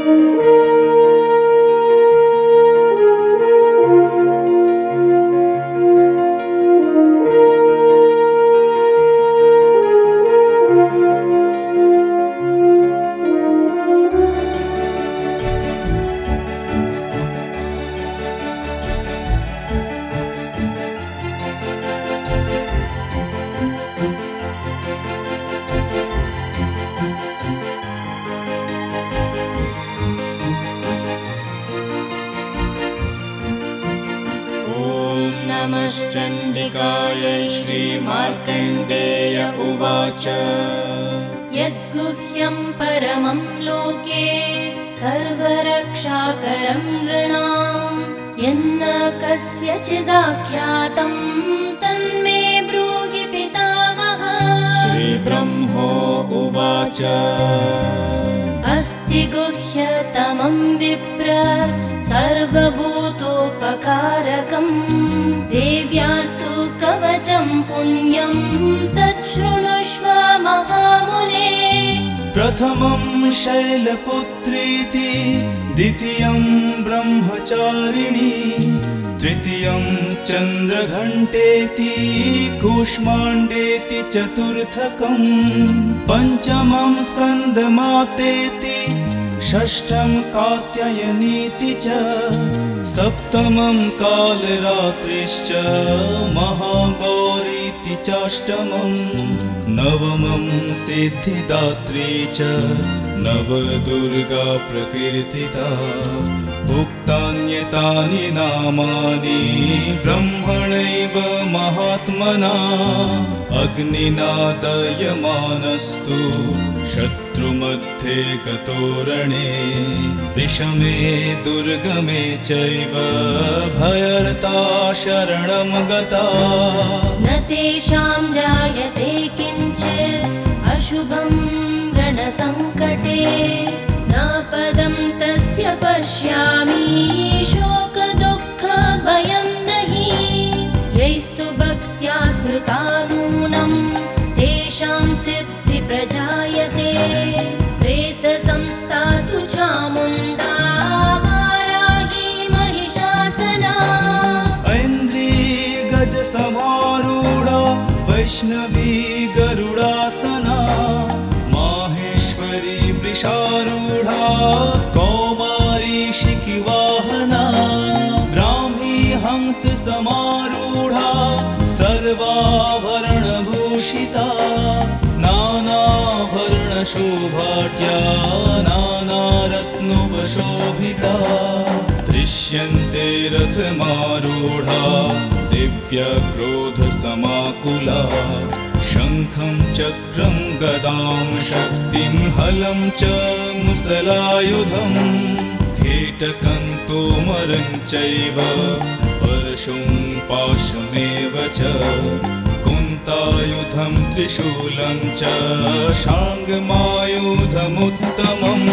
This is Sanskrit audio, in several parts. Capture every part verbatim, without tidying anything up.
नमश्चण्डिकायै श्रीमार्कण्डेय उवाच यद्गुह्यं परमं लोके सर्वरक्षाकरं नृणां यन्न कस्यचिदाख्यातं तन्मे ब्रूहि पितामहः। श्रीब्रह्मो उवाच अस्ति गुह्यतमं विप्र सर्वभूतोपकारकं देव्यास्तु कवचं पुण्यं तच्छृणुष्व महामुने। प्रथमं शैलपुत्रीति द्वितीयं ब्रह्मचारिणी तृतीयं चन्द्रघण्टेति कूष्माण्डेति चतुर्थकं पञ्चमं स्कन्दमातेति षष्ठं कात्यायनीति च सप्तमं कालरात्रिश्च महागौरीति चाष्टमं नवमं सिद्धिदात्री च नवदुर्गा प्रकीर्तिता। उक्तान्येतानि नामानि ब्रह्मणैव महात्मना अग्निना दह्यमानस्तु शत्रुमध्ये गतो रणे विषमे दुर्गमे चैव भयर्ता शरणं गता। न तेषां जायते किञ्चित् अशुभं रणसङ्कटे न पदं तस्य पश्यामि शोकदुःखभयं नहि। यैस्तु भक्त्या स्मृता नूनं तेषां सिद्धि प्रजायते प्रेतसंस्था तु चामुण्डा वाराही महिषासना। ऐन्द्री गजसमारूढा वैष्णवी गरुडासना माहेश्वरी वृषारूढा कौमारी शिखिवाहना ब्राह्मी हंस समारूढा सर्वाभरणभूषिता नानाभरणशोभाढ्या नानारत्नोपशोभिता। दृश्यन्ते रथमारूढा दिव्यक्रोधसमाकुला शङ्खं चक्रं गदां शक्तिं हलं च मुसलायुधं खेटकं तोमरं चैव परशुं पाशमेव च कुन्तायुधं त्रिशूलं च शाङ्गमायुधमुत्तमम्।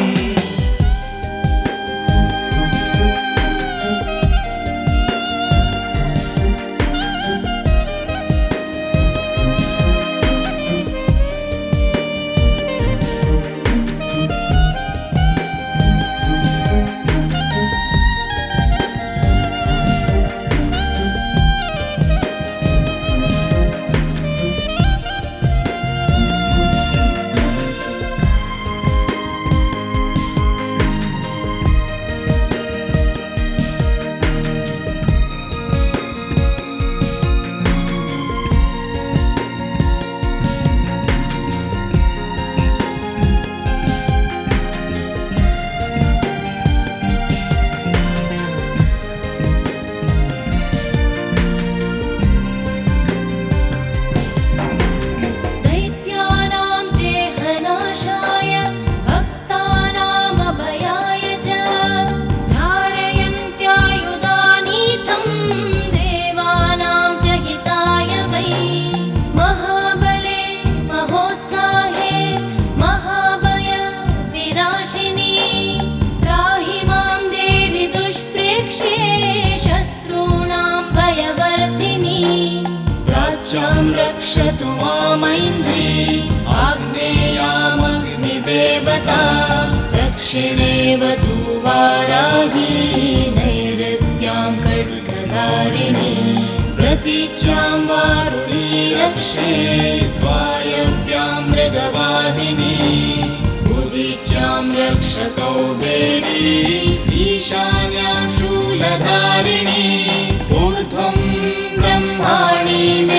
रक्षतु मामैन्द्री आग्नेयामग्निदेवता। दक्षिणे वधूवाराही नैऋत्यां खड्गधारिणी प्रतीच्यां वारुणी रक्षेत् वायव्यां मृगवाहिनी उदीच्यां रक्षकौबेरी ईशान्यां शूलधारिणी ऊर्ध्वं ब्रह्माणि मे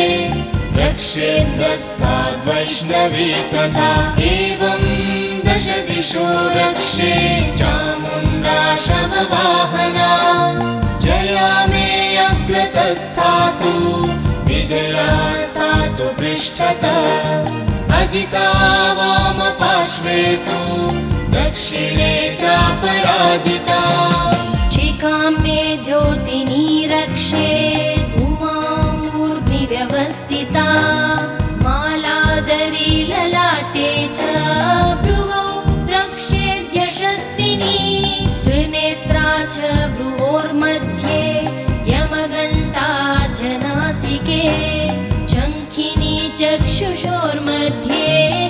रक्षेद्हस्ताद्वैष्णवी तथा एवं दश दिशो रक्षे चामुण्डा शववाहना जया मे अग्रतस्थातु विजया स्थातु पृष्ठतः अजिता वामपार्श्वे तु दक्षिणे चापराजिता शिखां मे द्योतिनी रक्षेत् उमां मूर्ध्नि व्यवस्थिता मालाधरी ललाटे च भ्रुवौ रक्षेद्यशस्विनी त्रिनेत्रा च भ्रुवोर्मध्ये यमघण्टा च नासिके शङ्खिनी चक्षुषोर्मध्ये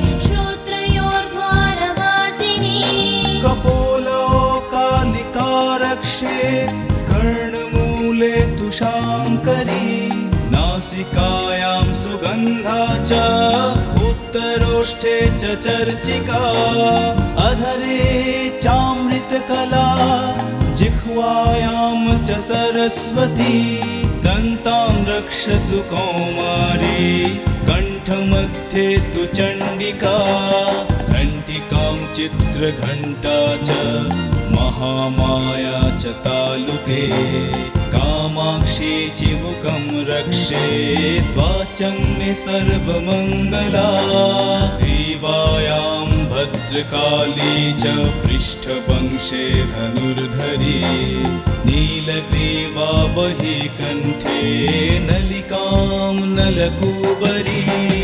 श्रोत्रयोर्द्वारवासिनी कपोलो कालिका रक्षेत् कर्णमूले तु शाङ्करी नासिकायां सुगन्धा च उत्तरोष्ठे च चर्चिका अधरे चामृतकला जिह्वायां च सरस्वती दन्तां रक्षतु कौमारी कण्ठमध्ये तु चण्डिका घण्टिकां चित्रघण्टा च महामाया च तालुके कामाक्षी चिबुकं रक्षे त्वाचं मे सर्वमङ्गला ग्रीवायां भद्रकाली च पृष्ठवंशे धनुर्धरी नीलग्रीवा बहि कण्ठे नलिकां नलकूबरी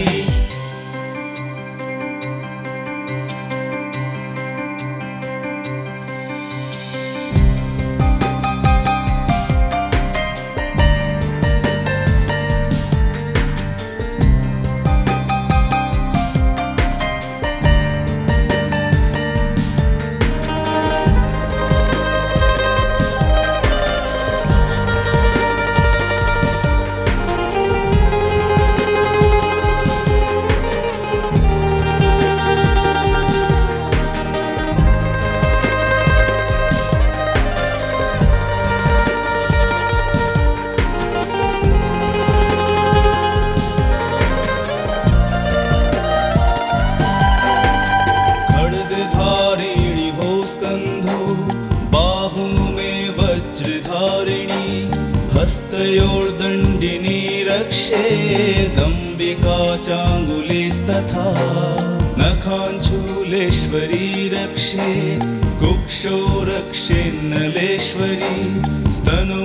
हस्तयोर्दण्डिनी रक्षेदम्बिका चाङ्गुलिस्तथा नखाञ्चूलेश्वरी रक्षे कुक्षो रक्षेन्नलेश्वरी स्तनो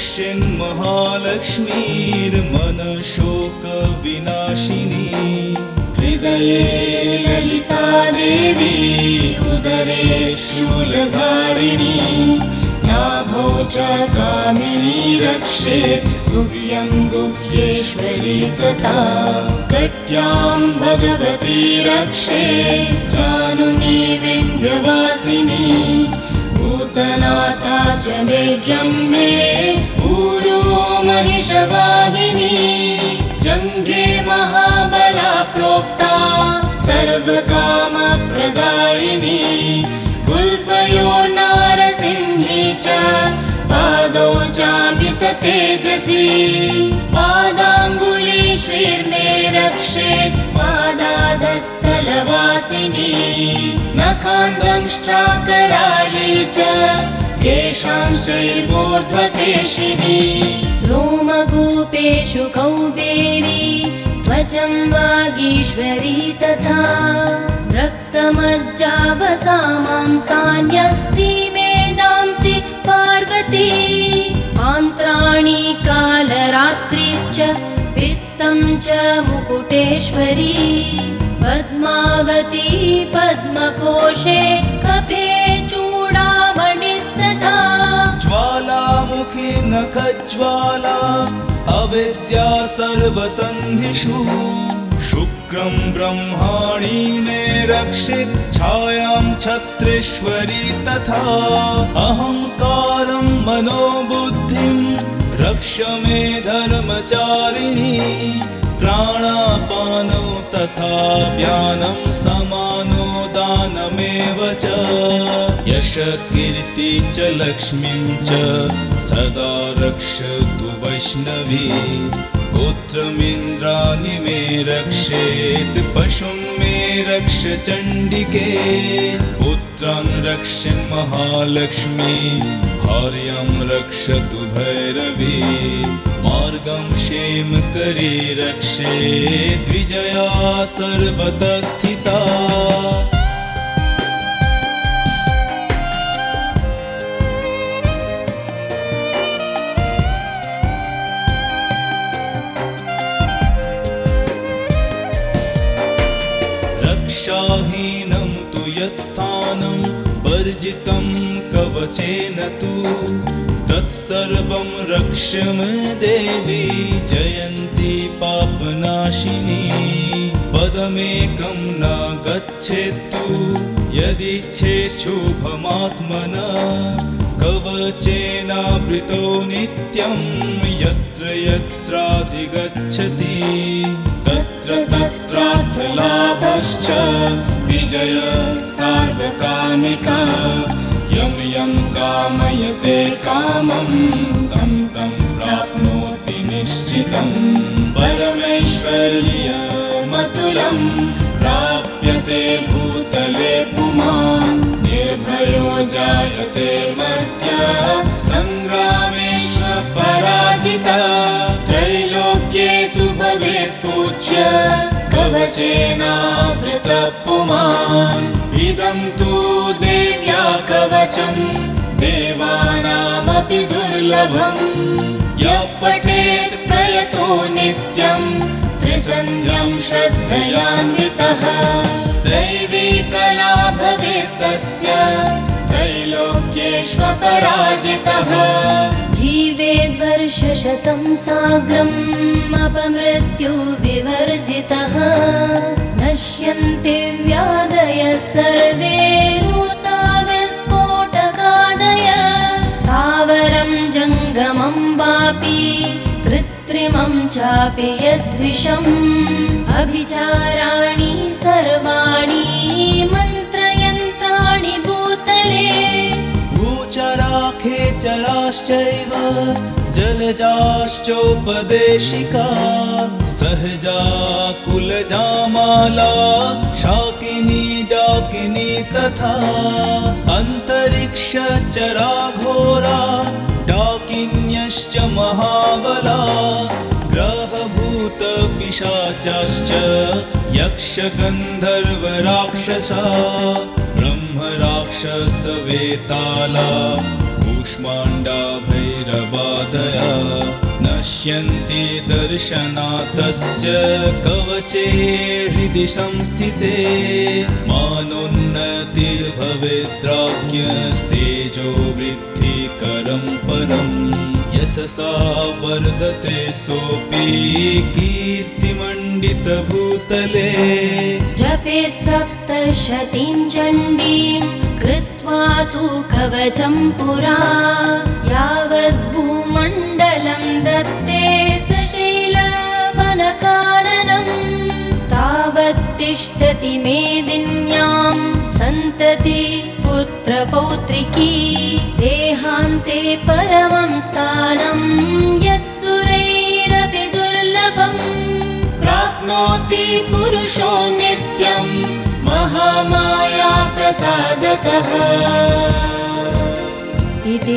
रक्षेन्महालक्ष्मीर्मनशोकविनाशिनी हृदये ललिता देवी उदरे शूलधारिणी नाभौ च कामिनी रक्षेत् गुह्यं गुह्येश्वरी तथा कट्यां भगवती रक्षेत् जानुनी विन्ध्यवासिनी भूतनाथा च मेढ्रं मे ऊरो महिषवाहिनी जङ्घे महाबला प्रोक्ता सर्वकामप्रदायिनी गुल्फयो नारसिंही च पादौ चामित तेजसी पादाङ्गुलीष्वीर्मे रक्षेत् पादाधस्थलवासिनी नखान्दंष्ट्राकराली च केशांश्चैवोर्ध्वकेशिनी रोमकूपेषु कौबेरी त्वचं वागीश्वरी तथा रक्तमज्जावसामांसान्यस्ति मेदांसि पार्वती आन्त्राणि कालरात्रिश्च पित्तं च मुकुटेश्वरी पद्मावती पद्मकोशे कफे चूडामणिस्तथा ज्वालामुखी नखज्वाला अविद्या सर्वसन्धिषु शुक् शुक्रं ब्रह्माणि मे रक्षित छायां छत्रेश्वरी तथा अहंकारं मनोबुद्धिं रक्ष मे धर्मचारिणी प्राणापानो तथा व्यानं समानो दानमेव च यश कीर्ति च लक्ष्मीं च सदा रक्षतु वैष्णवी गोत्रमिन्द्राणि मे रक्षेत् पशुं मे रक्ष चण्डिके पुत्रान् रक्ष महालक्ष्मी भार्यां रक्षतु भैरवी मार्गं क्षेम करी रक्षे द्विजया सर्वतः स्थिता रक्षाहीनं तु यत्स्थानं वर्जितं कवचेन तु तत्सर्वं रक्ष मे देवी जयन्ती पापनाशिनी पदमेकं न गच्छेत्तु यदिच्छेत् शुभमात्मना कवचेनावृतो नित्यं यत्र यत्राधिगच्छति तत्र तत्रार्थलाभश्च विजय सार्वकामिका यं यं कामयते कामं तं तं प्राप्नोति निश्चितं परमैश्वर्यमतुलं प्राप्यते भूतले पुमान् निर्भयो जायते मर्त्यः संग्रामेषु पराजितः त्रैलोक्ये तु भवेत् पूज्य कवचेनावृतः पुमान् इदं तु देव्या कवचं देवानामपि दुर्लभम् यः पठेत् प्रयतो नित्यं त्रिसन्ध्यं श्रद्धयान्वितः दैवी कला भवेत् तस्य त्रैलोक्येष्वपराजितः जीवेद्वर्षशतं साग्रम् अपमृत्यु विवर्जितः नश्यन्ति व्याधयः सर्वे नूता विस्फोटकादय स्थावरं जङ्गमं वापि कृत्रिमं चापि यद्विषम् अभिचाराणि सर्वाणि मन्त्रयन्त्राणि भूतले भूचराखे चराश्चैव जलजाश्चोपदेशिका सहजा कुलजामाला शाकिनी डाकिनी तथा अन्तरिक्षचरा घोरा डाकिन्यश्च महाबला ग्रहभूतपिशाचाश्च यक्षगन्धर्वराक्षसा ब्रह्मराक्षसवेताला कूष्माण्डा भैरवादया नश्यन्ति दर्शनातस्य कवचे हृदि संस्थिते मानोन्नतिर्भवेद्राज्ञस्तेजो वृद्धिकरं परम् यशसा वर्धते सोऽपि कीर्तिमण्डितभूतले जपेत् सप्तशतीं चण्डीं कृत्वा तु कवचं पुरा यावद्भूमण्डलं दत्ते सशैलवनकाननं तावत्तिष्ठति मेदिन्यां सन्तति पुत्रपौत्रिकी देहान्ते परमं स्थानं यत्सुरैरपि दुर्लभम् प्राप्नोति पुरुषो नित्यं महामाया प्रसादतः इति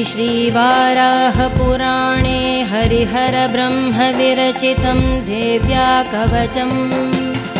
श्रीवाराहपुराणे हरिहरब्रह्मविरचितं देव्या कवचम्।